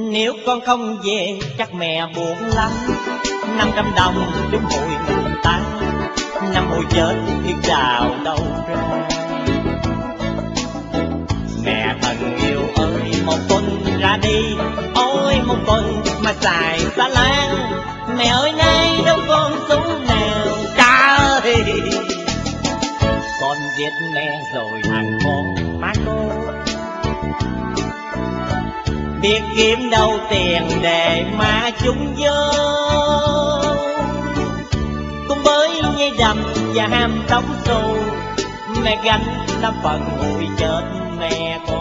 Nếu con không về chắc mẹ buồn lắm. 500 đồng đúng hồi mùng 8, năm hồi chết biết đào đâu ra. Mẹ thần yêu ơi, một tuần ra đi, ôi một tuần mà xài xa láng. Mẹ ơi nay đâu con xuống nào, trời con giết mẹ rồi thằng con má cô. Biết kiếm đâu tiền để mà chung vô, cùng với nhây đầm và ham tóc xù. Mẹ gánh nó phần hụi chết mẹ con.